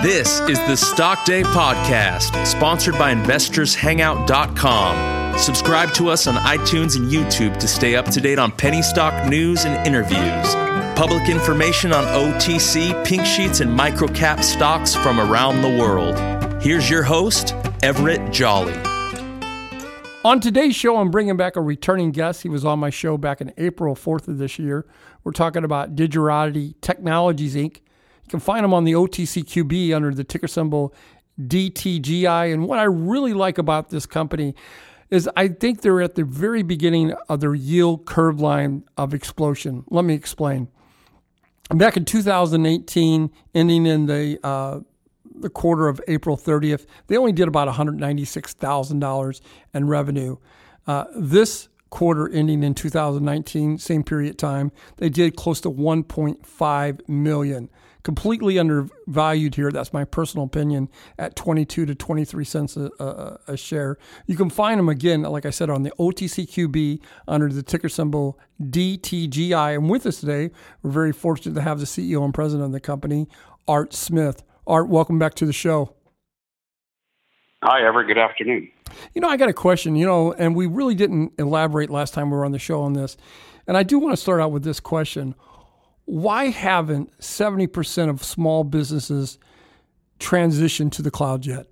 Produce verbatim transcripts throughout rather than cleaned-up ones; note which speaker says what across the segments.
Speaker 1: This is the Stock Day Podcast, sponsored by investors hangout dot com. Subscribe to us on iTunes and YouTube to stay up to date on penny stock news and interviews. Public information on O T C, pink sheets, and microcap stocks from around the world. Here's your host, Everett Jolly.
Speaker 2: On today's show, I'm bringing back a returning guest. He was on my show back in April fourth of this year. We're talking about Digerati Technologies, Incorporated. You can find them on the O T C Q B under the ticker symbol D T G I. And what I really like about this company is I think they're at the very beginning of their yield curve line of explosion. Let me explain. Back in two thousand eighteen, ending in the uh, the quarter of April thirtieth, they only did about one hundred ninety-six thousand dollars in revenue. Uh, this quarter ending in two thousand nineteen, same period of time, they did close to one point five million dollars. Completely undervalued here. That's my personal opinion at twenty-two to twenty-three cents a, a, a share. You can find them again, like I said, on the O T C Q B under the ticker symbol D T G I. And with us today, we're very fortunate to have the C E O and president of the company, Art Smith. Art, welcome back to the show.
Speaker 3: Hi, Everett. Good afternoon.
Speaker 2: You know, I got a question, you know, and we really didn't elaborate last time we were on the show on this. And I do want to start out with this question. Why haven't seventy percent of small businesses transitioned to the cloud yet?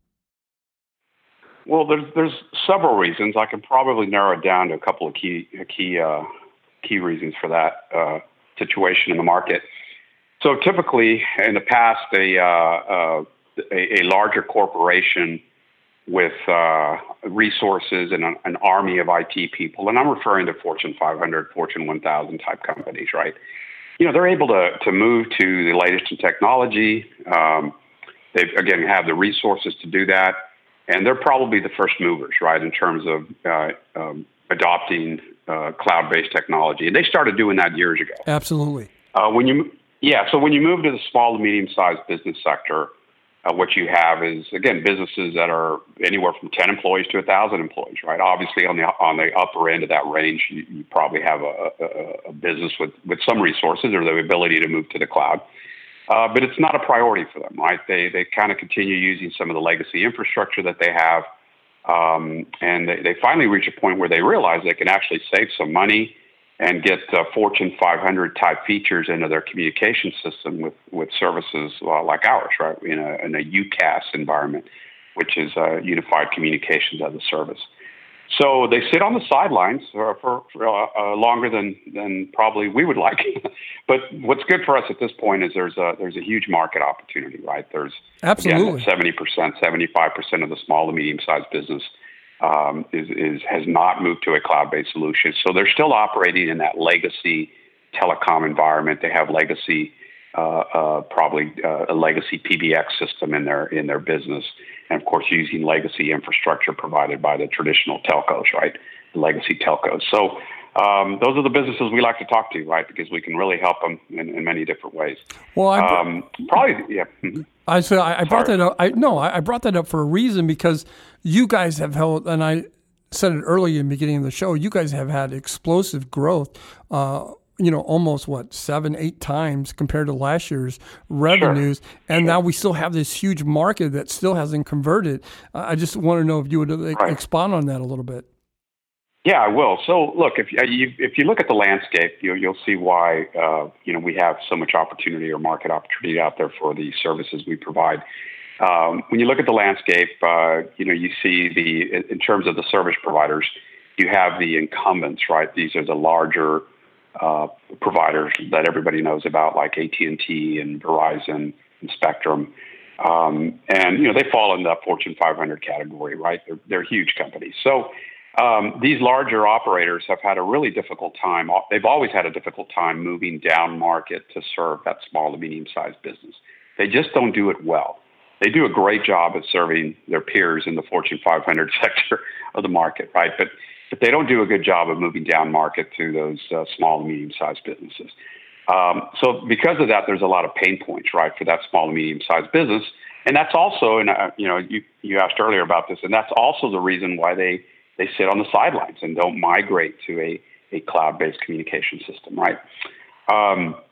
Speaker 3: Well, there's there's several reasons. I can probably narrow it down to a couple of key key uh, key reasons for that uh, situation in the market. So typically, in the past, a uh, uh, a, a larger corporation with uh, resources and an, an army of I T people, and I'm referring to Fortune five hundred, Fortune one thousand type companies, right? You know, they're able to, to move to the latest in technology. Um, they, again, have the resources to do that. And they're probably the first movers, right, in terms of uh, um, adopting uh, cloud-based technology. And they started doing that years ago.
Speaker 2: Absolutely.
Speaker 3: Uh, when you, yeah, so when you move to the small to medium-sized business sector, uh, what you have is, again, businesses that are anywhere from ten employees to one thousand employees, right? Obviously, on the on the upper end of that range, you, you probably have a, a, a business with, with some resources or the ability to move to the cloud. Uh, but it's not a priority for them, right? They they kind of continue using some of the legacy infrastructure that they have. Um, and they, they finally reach a point where they realize they can actually save some money and get uh, Fortune five hundred type features into their communication system with, with services uh, like ours, right? In a, in a U C A S environment, which is uh, Unified Communications as a Service. So they sit on the sidelines for, for, for uh, uh, longer than, than probably we would like. But what's good for us at this point is there's a there's a huge market opportunity, right? There's
Speaker 2: absolutely
Speaker 3: again, seventy percent, seventy-five percent of the small to medium sized business Um, is, is has not moved to a cloud-based solution. So they're still operating in that legacy telecom environment. They have legacy, uh, uh, probably uh, a legacy P B X system in their in their business, and of course using legacy infrastructure provided by the traditional telcos, right? The legacy telcos. So um, those are the businesses we like to talk to, right? Because we can really help them in, in many different ways.
Speaker 2: Well, I
Speaker 3: um, probably yeah. Mm-hmm.
Speaker 2: I so I, I brought that up. I no, I brought that up for a reason because you guys have held, and I said it earlier in the beginning of the show. You guys have had explosive growth. Uh, you know, almost what seven, eight times compared to last year's revenues,
Speaker 3: sure.
Speaker 2: and
Speaker 3: sure.
Speaker 2: now we still have this huge market that still hasn't converted. Uh, I just want to know if you would like,
Speaker 3: right.
Speaker 2: expand on that a little bit.
Speaker 3: Yeah, I will. So, look, if you if you look at the landscape, you'll you'll see why uh, you know we have so much opportunity or market opportunity out there for the services we provide. Um, when you look at the landscape, uh, you know you see the in terms of the service providers, you have the incumbents, right? These are the larger uh, providers that everybody knows about, like A T and T and Verizon and Spectrum, um, and you know they fall in the Fortune five hundred category, right? They're they're huge companies. So. Um, these larger operators have had a really difficult time. They've always had a difficult time moving down market to serve that small to medium-sized business. They just don't do it well. They do a great job at serving their peers in the Fortune five hundred sector of the market, right? But but they don't do a good job of moving down market to those uh, small to medium-sized businesses. Um, so because of that, there's a lot of pain points, right, for that small to medium-sized business. And that's also, and uh, you know, you, you asked earlier about this, and that's also the reason why they They sit on the sidelines and don't migrate to a, a cloud-based communication system, right? Um,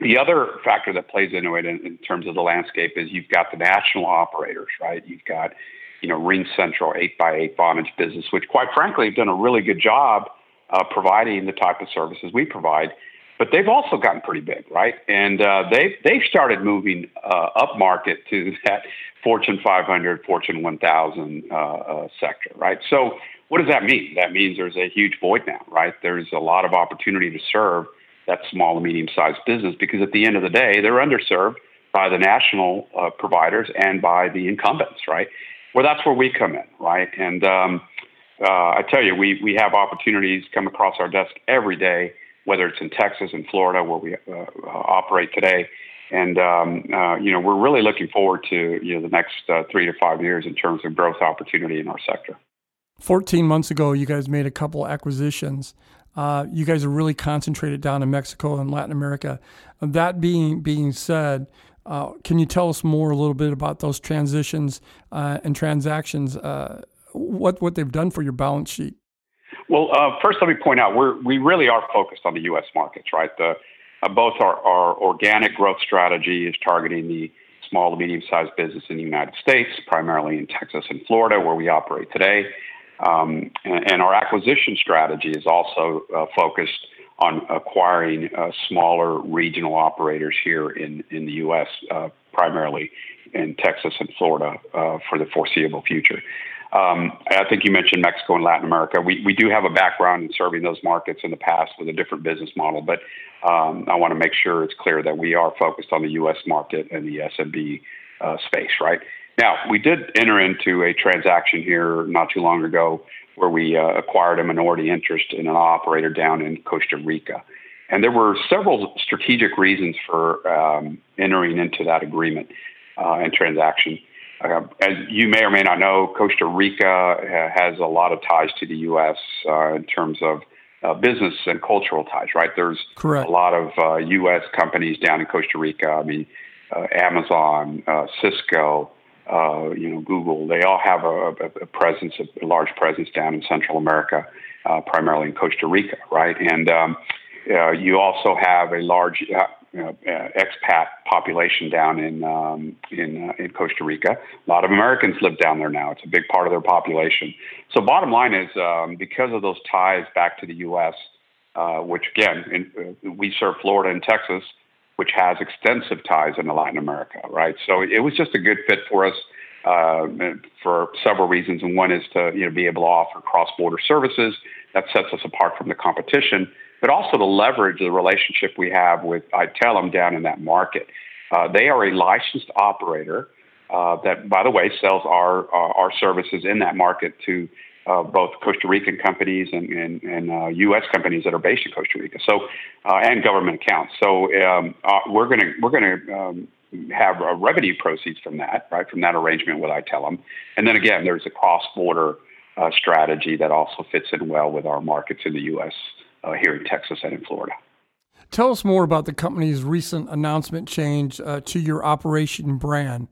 Speaker 3: The other factor that plays into it in, in terms of the landscape is you've got the national operators, right? You've got, you know, RingCentral, eight by eight Vonage Business, which quite frankly have done a really good job uh, providing the type of services we provide. But they've also gotten pretty big, right? And uh, they've, they've started moving uh, up market to that Fortune five hundred, Fortune one thousand uh, uh, sector, right? So what does that mean? That means there's a huge void now, right? There's a lot of opportunity to serve that small and medium-sized business because at the end of the day, they're underserved by the national uh, providers and by the incumbents, right? Well, that's where we come in, right? And um, uh, I tell you, we, we have opportunities come across our desk every day, whether it's in Texas and Florida where we uh, operate today. And, um, uh, you know, we're really looking forward to, you know, the next uh, three to five years in terms of growth opportunity in our sector.
Speaker 2: fourteen months ago, you guys made a couple acquisitions. Uh, you guys are really concentrated down in Mexico and Latin America. That being being said, uh, can you tell us more a little bit about those transitions uh, and transactions, uh, what, what they've done for your balance sheet?
Speaker 3: Well, uh, first, let me point out, we're, we really are focused on the U S markets, right? The, uh, both our, our organic growth strategy is targeting the small to medium-sized business in the United States, primarily in Texas and Florida, where we operate today. Um, and, and our acquisition strategy is also uh, focused on acquiring uh, smaller regional operators here in, in the U S, uh, primarily in Texas and Florida uh, for the foreseeable future. Um, I think you mentioned Mexico and Latin America. We, we do have a background in serving those markets in the past with a different business model, but um, I want to make sure it's clear that we are focused on the U S market and the S M B uh, space, right? Now, we did enter into a transaction here not too long ago where we uh, acquired a minority interest in an operator down in Costa Rica. And there were several strategic reasons for um, entering into that agreement uh, and transaction. Uh, as you may or may not know, Costa Rica has a lot of ties to the U S uh, in terms of uh, business and cultural ties, right? There's
Speaker 2: Correct.
Speaker 3: a lot of uh, U S companies down in Costa Rica. I mean, uh, Amazon, uh, Cisco, uh, you know, Google. They all have a, a presence, a large presence down in Central America, uh, primarily in Costa Rica, right? And um, uh, you also have a large uh, You know, uh, expat population down in um, in uh, in Costa Rica. A lot of Americans live down there now. It's a big part of their population. So bottom line is, um, because of those ties back to the U S, uh, which again, in, uh, we serve Florida and Texas, which has extensive ties into Latin America, right? So it was just a good fit for us uh, for several reasons. And one is to you know be able to offer cross-border services that sets us apart from the competition, but also to leverage the relationship we have with Itelum down in that market. Uh, they are a licensed operator uh, that, by the way, sells our uh, our services in that market to uh, both Costa Rican companies and, and, and uh, U S companies that are based in Costa Rica. So, uh, and government accounts. So um, uh, we're going to we're going to um, have uh, revenue proceeds from that, right, from that arrangement with Itelum. And then again, there's a cross-border uh, strategy that also fits in well with our markets in the U S. Uh, here in Texas and in Florida.
Speaker 2: Tell us more about the company's recent announcement change uh, to your operation brand.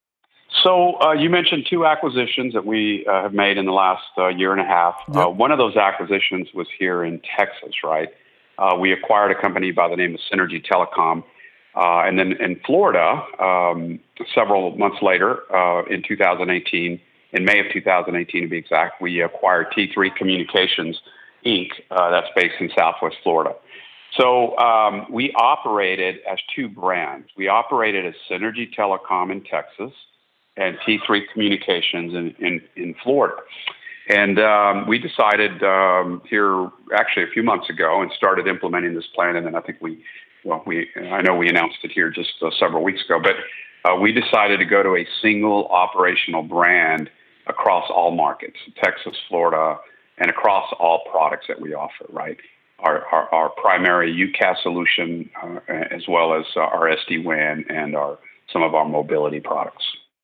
Speaker 3: So uh, you mentioned two acquisitions that we uh, have made in the last uh, year and a half. Yep. Uh, one of those acquisitions was here in Texas, right? Uh, we acquired a company by the name of Synergy Telecom. Uh, and then in Florida, um, several months later, uh, in two thousand eighteen, in May of two thousand eighteen to be exact, we acquired T three Communications, Incorporated. Uh, that's based in Southwest Florida. So um, we operated as two brands. We operated as Synergy Telecom in Texas and T three Communications in, in, in Florida. And um, we decided um, here actually a few months ago and started implementing this plan. And then I think we, well, we I know we announced it here just uh, several weeks ago, but uh, we decided to go to a single operational brand across all markets, Texas, Florida, and across all products that we offer, right? Our, our, our primary U C A S solution, uh, as well as uh, our S D WAN and our some of our mobility products.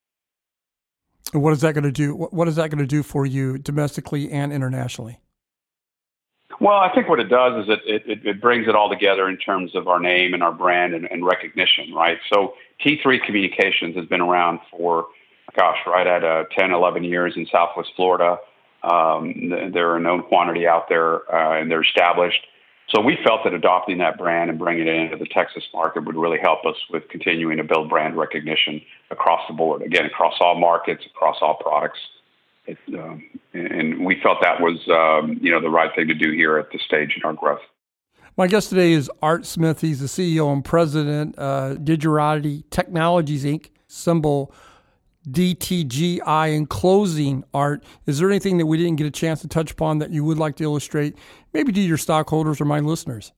Speaker 2: And what is that going to do? What is that going to do for you domestically and internationally?
Speaker 3: Well, I think what it does is it, it, it brings it all together in terms of our name and our brand and, and recognition, right? So T three Communications has been around for, gosh, right at uh, ten, eleven years in Southwest Florida. Um, they're a known quantity out there, uh, and they're established. So we felt that adopting that brand and bringing it into the Texas market would really help us with continuing to build brand recognition across the board, again, across all markets, across all products. It, um, and we felt that was, um, you know, the right thing to do here at this stage in our growth.
Speaker 2: My guest today is Art Smith. He's the C E O and president, uh, Digiroddity Technologies, Incorporated, symbol D T G I. In closing, Art, is there anything that we didn't get a chance to touch upon that you would like to illustrate, maybe to your stockholders or my listeners?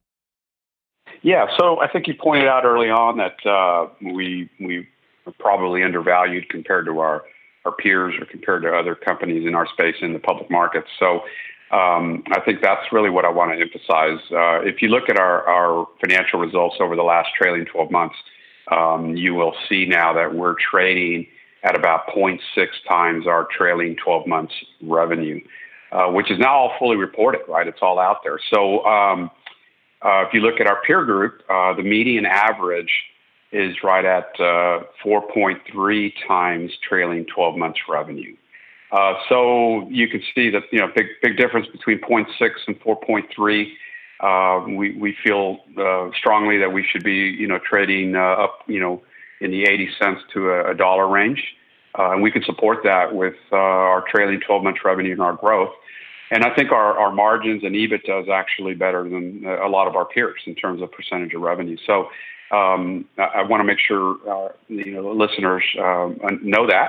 Speaker 3: Yeah, so I think you pointed out early on that uh, we we are probably undervalued compared to our, our peers or compared to other companies in our space in the public markets. So um, I think that's really what I want to emphasize. Uh, if you look at our, our financial results over the last trailing twelve months, um, you will see now that we're trading at about zero point six times our trailing twelve months revenue, uh, which is now all fully reported, right? It's all out there. So um, uh, if you look at our peer group, uh, the median average is right at uh, four point three times trailing twelve months revenue. Uh, so you can see that, you know, big big difference between zero point six and four point three. Uh, we we feel uh, strongly that we should be, you know, trading uh, up, you know, in the eighty cents to a, a dollar range. Uh, and we can support that with uh, our trailing twelve months revenue and our growth. And I think our, our margins and EBITDA is actually better than a lot of our peers in terms of percentage of revenue. So um, I, I want to make sure uh, you know, listeners uh, know that,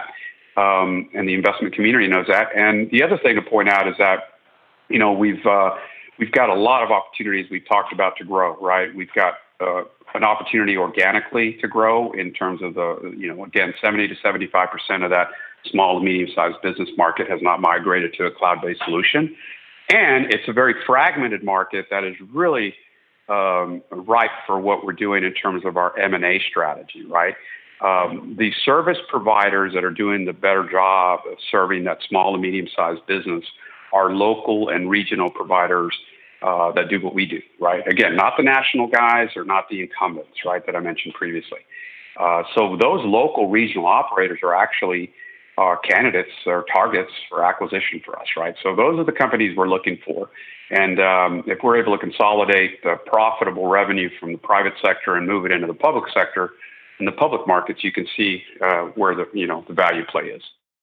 Speaker 3: um, and the investment community knows that. And the other thing to point out is that, you know, we've uh, we've got a lot of opportunities we've talked about to grow, right? We've got uh, an opportunity organically to grow in terms of the, you know, again, seventy to seventy-five percent of that small to medium-sized business market has not migrated to a cloud-based solution. And it's a very fragmented market that is really um, ripe for what we're doing in terms of our M and A strategy, right? Um, the service providers that are doing the better job of serving that small to medium-sized business are local and regional providers uh, that do what we do, right? Again, not the national guys or not the incumbents, right, that I mentioned previously. Uh, so those local regional operators are actually uh, candidates or targets for acquisition for us, right? So those are the companies we're looking for. And um, if we're able to consolidate the profitable revenue from the private sector and move it into the public sector, in the public markets, you can see uh, where the, you know, the value play is.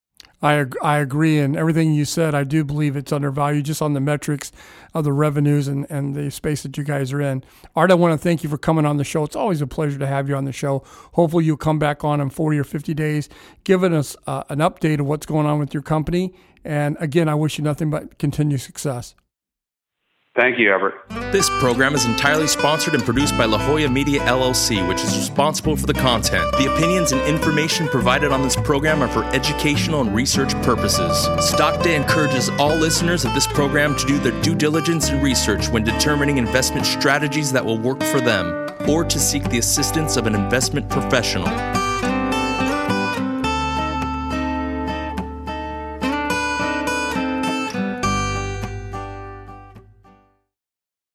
Speaker 2: I I agree, and everything you said, I do believe it's undervalued just on the metrics of the revenues and, and the space that you guys are in. Art, I want to thank you for coming on the show. It's always a pleasure to have you on the show. Hopefully you'll come back on in forty or fifty days, giving us uh, an update of what's going on with your company. And again, I wish you nothing but continued success.
Speaker 3: Thank you, Everett.
Speaker 1: This program is entirely sponsored and produced by La Jolla Media, L L C, which is responsible for the content. The opinions and information provided on this program are for educational and research purposes. Stock Day encourages all listeners of this program to do their due diligence and research when determining investment strategies that will work for them, or to seek the assistance of an investment professional.